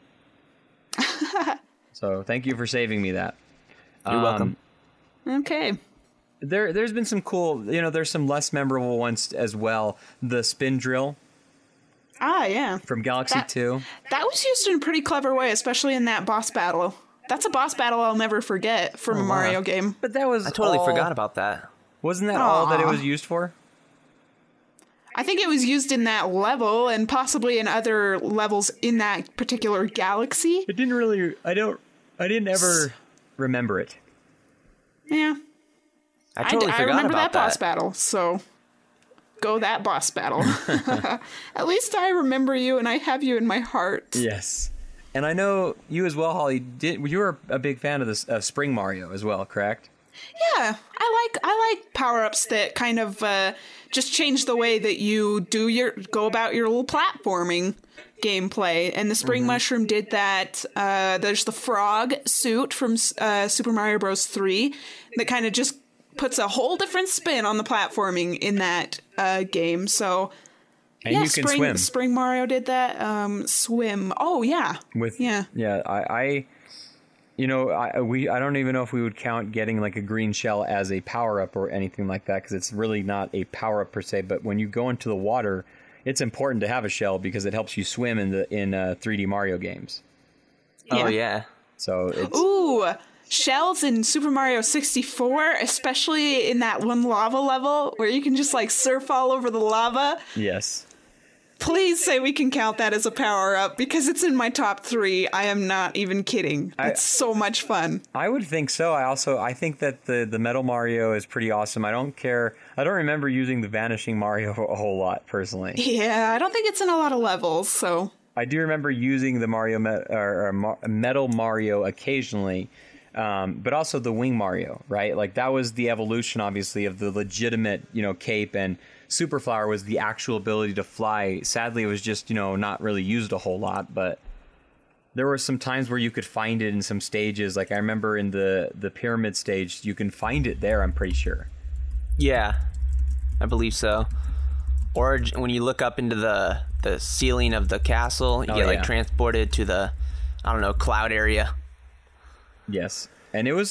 So thank you for saving me that. You're welcome. Okay. There's been some cool, there's some less memorable ones as well. The spin drill Yeah. from Galaxy 2. That was used in a pretty clever way, especially in that boss battle. That's a boss battle I'll never forget from a Mario game. But that was I totally forgot about that. Wasn't that all that it was used for? I think it was used in that level and possibly in other levels in that particular galaxy. It didn't really. I didn't ever remember it. Yeah. I totally I forgot remember about that boss battle, so go that boss battle. At least I remember you and I have you in my heart. Yes. And I know you as well, Holly. You were a big fan of this Spring Mario as well, correct? Yeah, I like power-ups that kind of just change the way that you go about your little platforming gameplay. And the Spring Mushroom did that. There's the frog suit from Super Mario Bros. 3 that kind of just puts a whole different spin on the platforming in that game. So And you can swim. Spring Mario did that. Swim. Oh yeah. I don't even know if we would count getting like a green shell as a power up or anything like that, because it's really not a power up per se. But when you go into the water, it's important to have a shell because it helps you swim in 3D Mario games. Oh yeah. So it's shells in Super Mario 64, especially in that one lava level where you can just like surf all over the lava. Yes. Please say we can count that as a power-up, because it's in my top 3. I am not even kidding. It's so much fun. I would think so. I think that the Metal Mario is pretty awesome. I don't remember using the Vanishing Mario a whole lot, personally. Yeah, I don't think it's in a lot of levels, so... I do remember using the Metal Mario occasionally, but also the Wing Mario, right? Like, that was the evolution, obviously, of the legitimate, cape, and Super Flower was the actual ability to fly. Sadly, it was just, not really used a whole lot, but there were some times where you could find it in some stages. Like, I remember in the pyramid stage, you can find it there, I'm pretty sure. Yeah, I believe so. Or when you look up into the ceiling of the castle, you get transported to the, cloud area. Yes. And it was,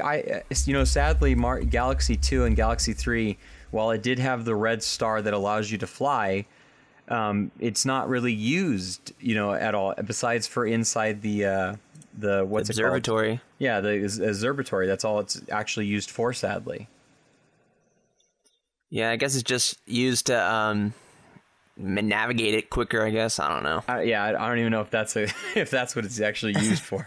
sadly, Galaxy 2 and Galaxy 3, while it did have the red star that allows you to fly, it's not really used, at all, besides for inside the what's observatory. It called? Yeah, the observatory. That's all it's actually used for, sadly. Yeah, I guess it's just used to navigate it quicker, I guess. I don't know. I don't even know if that's what it's actually used for.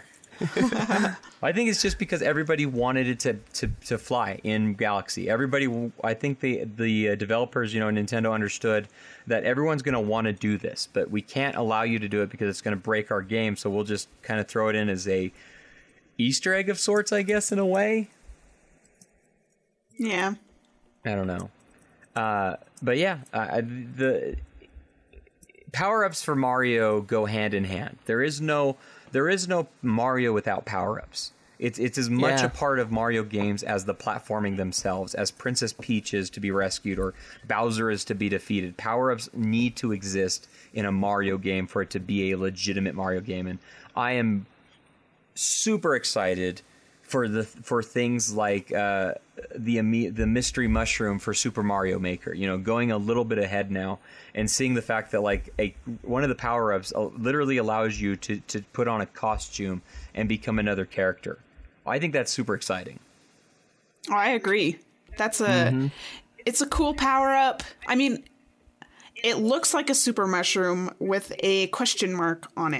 I think it's just because everybody wanted it to fly in Galaxy. I think the developers, Nintendo understood that everyone's going to want to do this, but we can't allow you to do it because it's going to break our game. So we'll just kind of throw it in as a Easter egg of sorts, I guess, in a way. Yeah. I don't know. But yeah, the power-ups for Mario go hand in hand. There is no Mario without power-ups. It's as much a part of Mario games as the platforming themselves, as Princess Peach is to be rescued or Bowser is to be defeated. Power-ups need to exist in a Mario game for it to be a legitimate Mario game, and I am super excited for things like the mystery mushroom for Super Mario Maker. Going a little bit ahead now and seeing the fact that one of the power-ups literally allows you to put on a costume and become another character. I think that's super exciting. Oh, I agree. That's it's a cool power-up. I mean, it looks like a super mushroom with a question mark on it.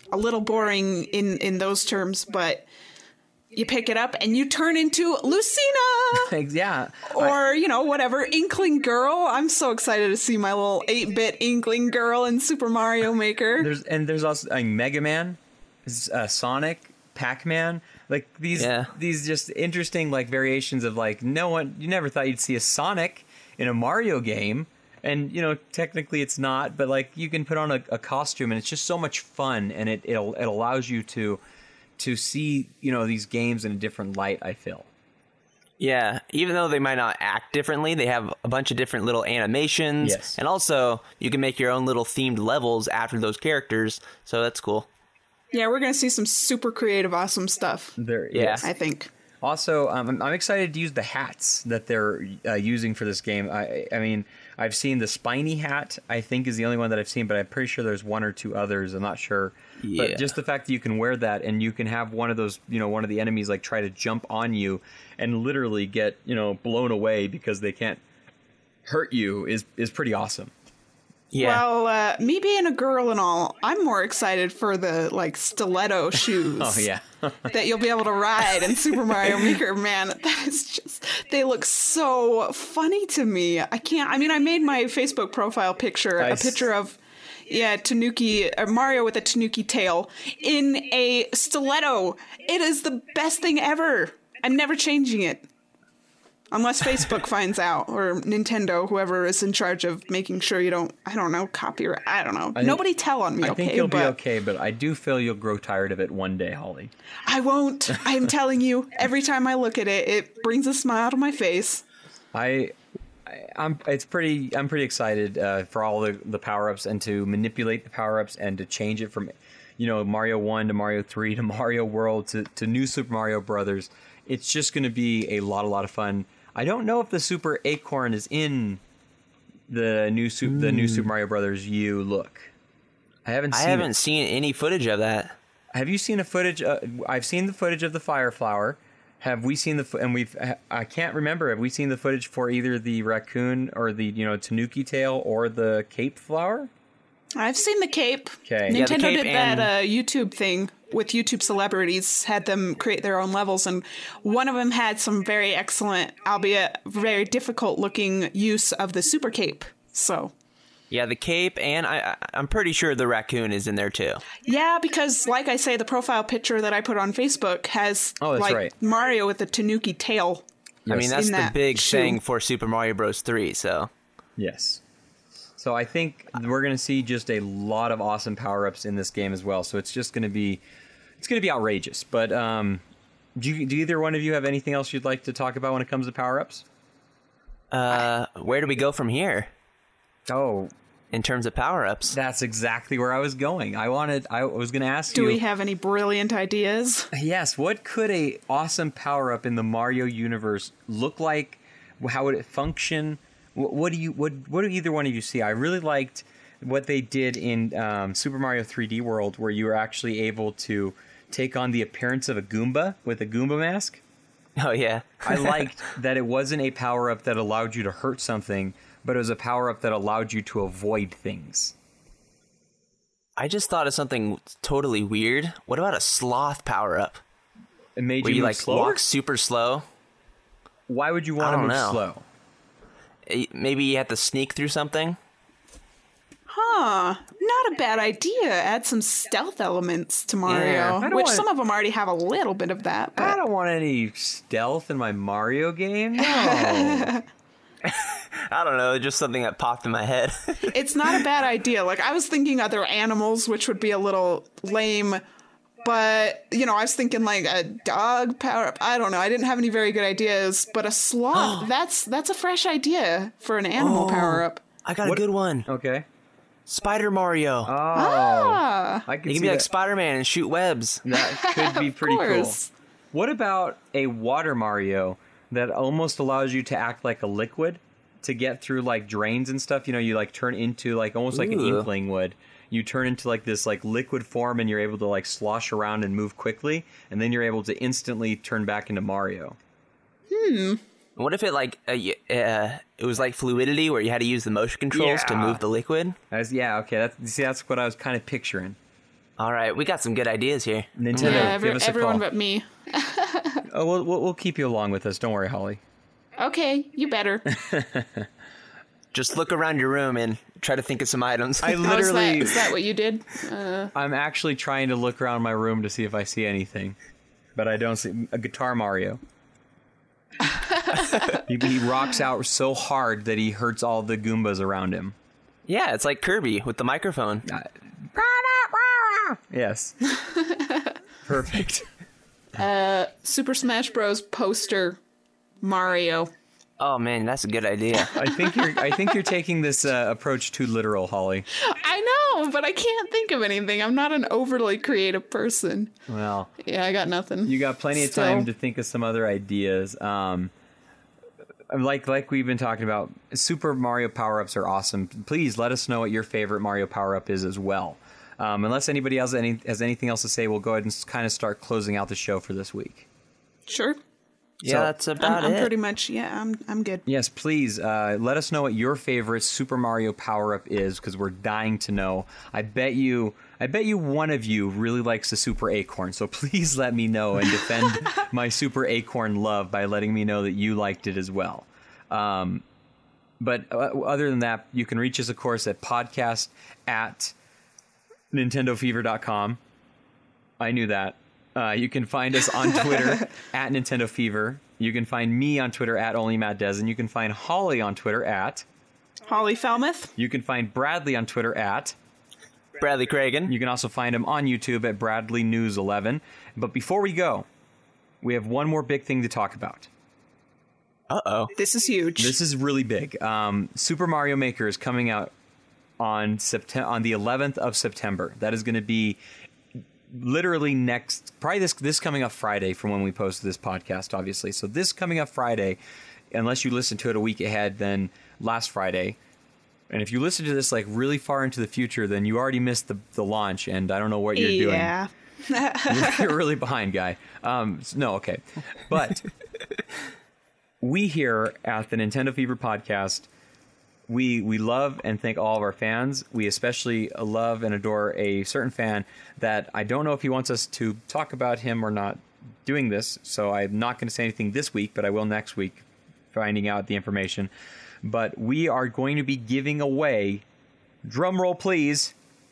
a little boring in those terms, but you pick it up and you turn into Lucina. Yeah. Or, whatever, Inkling Girl. I'm so excited to see my little 8-bit Inkling Girl in Super Mario Maker. There's also Mega Man, Sonic, Pac-Man. Like these just interesting like variations of like you never thought you'd see a Sonic in a Mario game. And, technically it's not, but like you can put on a costume and it's just so much fun. And it allows you to see, these games in a different light, I feel. Yeah, even though they might not act differently, they have a bunch of different little animations. Yes. And also, you can make your own little themed levels after those characters, so that's cool. Yeah, we're going to see some super creative, awesome stuff. Yes. I think. Also, I'm excited to use the hats that they're using for this game. I mean, I've seen the spiny hat, I think is the only one that I've seen, but I'm pretty sure there's one or two others. I'm not sure. Yeah. But just the fact that you can wear that and you can have one of those, one of the enemies like try to jump on you and literally get, blown away because they can't hurt you is pretty awesome. Yeah. Well, me being a girl and all, I'm more excited for the stiletto shoes. Oh, yeah. that you'll be able to ride in Super Mario Maker. Man, that is they look so funny to me. I made my Facebook profile picture, a picture of Tanuki, Mario with a Tanuki tail in a stiletto. It is the best thing ever. I'm never changing it. Unless Facebook finds out, or Nintendo, whoever is in charge of making sure you don't, copyright. I don't know. Nobody tell on me, I think you'll be okay, but I do feel you'll grow tired of it one day, Holly. I won't. I'm telling you, every time I look at it, it brings a smile to my face. I'm pretty excited for all the power-ups and to manipulate the power-ups and to change it from, Mario 1 to Mario 3 to Mario World to New Super Mario Brothers. It's just going to be a lot of fun. I don't know if the Super Acorn is in the new Super Mario Brothers U look. I haven't seen any footage of that. Have you seen a footage? I've seen the footage of the Fire Flower. Have we seen I can't remember. Have we seen the footage for either the raccoon or the Tanuki tail or the Cape Flower? I've seen the Cape. Okay. Nintendo did that YouTube thing with YouTube celebrities, had them create their own levels, and one of them had some very excellent, albeit very difficult looking use of the Super Cape. So. Yeah, the Cape, and I'm pretty sure the raccoon is in there too. Yeah, because like I say, the profile picture that I put on Facebook has Mario with the Tanuki tail. Yes. I mean, that's the big thing for Super Mario Bros. 3, so. Yes. So I think we're going to see just a lot of awesome power-ups in this game as well. So it's just going to be, outrageous. But do either one of you have anything else you'd like to talk about when it comes to power-ups? Where do we go from here? Oh, in terms of power-ups, that's exactly where I was going. I was going to ask you. Do we have any brilliant ideas? Yes. What could a awesome power-up in the Mario universe look like? How would it function? What do either one of you see? I really liked what they did in Super Mario 3D World, where you were actually able to take on the appearance of a Goomba with a Goomba mask. Oh, yeah. I liked that it wasn't a power-up that allowed you to hurt something, but it was a power-up that allowed you to avoid things. I just thought of something totally weird. What about a sloth power-up? It made where you move slower? Walk super slow. Why would you want to move slow? Maybe you have to sneak through something? Not a bad idea. Add some stealth elements to Mario, which some of them already have a little bit of that. But. I don't want any stealth in my Mario game. No. I don't know, just something that popped in my head. It's not a bad idea. Like, I was thinking other animals, which would be a little lame. But, I was thinking like a dog power-up. I don't know. I didn't have any very good ideas. But a sloth, that's a fresh idea for an animal power-up. I got a good one. Okay. Spider Mario. I can be like Spider-Man and shoot webs. That could be pretty cool. What about a water Mario that almost allows you to act like a liquid to get through like drains and stuff? You like turn into like almost like an Inkling would. You turn into like this like liquid form and you're able to like slosh around and move quickly, and then you're able to instantly turn back into Mario. What if it like it was like fluidity where you had to use the motion controls to move the liquid? Okay. That's what I was kind of picturing. All right, we got some good ideas here. Nintendo, Yeah, give us a everyone call. but me. Oh, we'll keep you along with us. Don't worry, Holly. Okay, you better. Just look around your room and try to think of some items. I Oh, literally, is that what you did? I'm actually trying to look around my room to see if I see anything, but I don't see a Guitar Mario. He rocks out so hard that he hurts all the Goombas around him. Yeah, it's like Kirby with the microphone. Yes. Perfect. Super Smash Bros. Poster Mario. Oh man, that's a good idea. I think you're taking this approach too literal, Holly. I know, but I can't think of anything. I'm not an overly creative person. Well, Yeah, I got nothing. you got plenty of Still. time to think of some other ideas. Like we've been talking about, Super Mario power-ups are awesome. Please let us know what your favorite Mario power-up is as well. Unless anybody else has anything else to say, we'll go ahead and kind of start closing out the show for this week. Sure. Yeah, So- that's about I'm it. pretty much, I'm good. Yes, please let us know what your favorite Super Mario power-up is, because we're dying to know. I bet you one of you really likes the Super Acorn, so please let me know and defend my Super Acorn love by letting me know that you liked it as well. But other than that, you can reach us, of course, at podcast@nintendofever.com. I knew that. You can find us on Twitter at Nintendo Fever. You can find me on Twitter at OnlyMattDez, and you can find Holly on Twitter at. Holly Falmouth. You can find Bradley on Twitter at. Bradley Cragen. You can also find him on YouTube at Bradley News 11. But before we go, we have one more big thing to talk about. Uh-oh. This is huge. This is really big. Super Mario Maker is coming out on the 11th of September. That is going to be literally this coming up Friday from when we post this podcast, obviously. So this coming up Friday, unless you listen to it a week ahead, then last Friday. And if you listen to this like really far into the future, then you already missed the launch, and I don't know what you're doing. Yeah. You're really behind, guy. No, okay. But we here at the Nintendo Fever podcast, we love and thank all of our fans. We especially love and adore a certain fan that I don't know if he wants us to talk about him or not doing this, so I'm not going to say anything this week, but I will next week, finding out the information. But we are going to be giving away, drum roll please,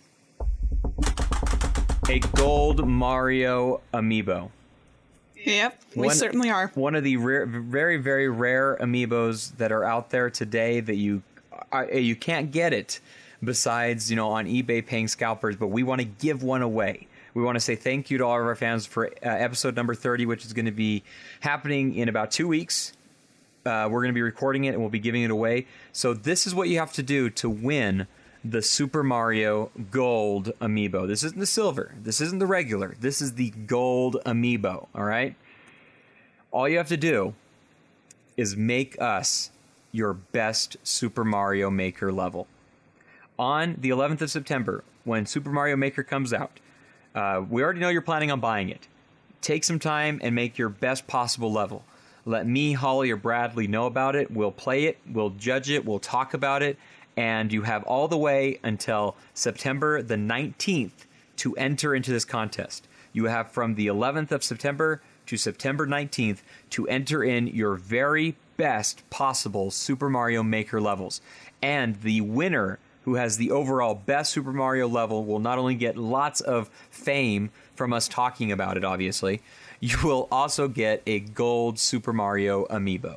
a gold Mario amiibo. Yep, we certainly are. One of the very, very rare amiibos that are out there today that you can't get it besides, on eBay paying scalpers, but we want to give one away. We want to say thank you to all of our fans for episode number 30, which is going to be happening in about 2 weeks. We're going to be recording it and we'll be giving it away. So this is what you have to do to win the Super Mario Gold Amiibo. This isn't the silver. This isn't the regular. This is the Gold Amiibo, all right? All you have to do is make us your best Super Mario Maker level. On the 11th of September, when Super Mario Maker comes out, we already know you're planning on buying it. Take some time and make your best possible level. Let me, Holly, or Bradley know about it. We'll play it. We'll judge it. We'll talk about it. And you have all the way until September the 19th to enter into this contest. You have from the 11th of September to September 19th to enter in your very best possible Super Mario Maker levels. And the winner who has the overall best Super Mario level will not only get lots of fame from us talking about it, obviously, you will also get a gold Super Mario amiibo.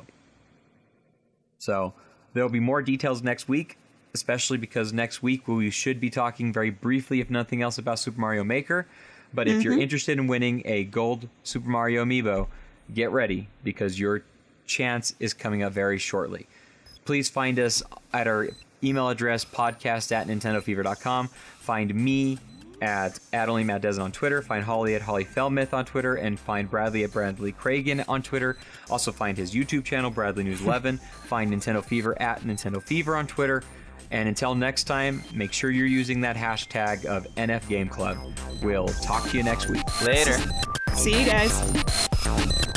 So there will be more details next week, especially because next week we should be talking very briefly, if nothing else, about Super Mario Maker. But if you're interested in winning a gold Super Mario amiibo, get ready because your chance is coming up very shortly. Please find us at our email address, podcast@nintendofever.com. Find me at OnlyMattDez on Twitter. Find Holly at Holly Felmith on Twitter. And find Bradley at Bradley Cragen on Twitter. Also find his YouTube channel, Bradley News 11. Find Nintendo Fever at Nintendo Fever on Twitter. And until next time, make sure you're using that hashtag of NF Game Club. We'll talk to you next week. Later. See you guys.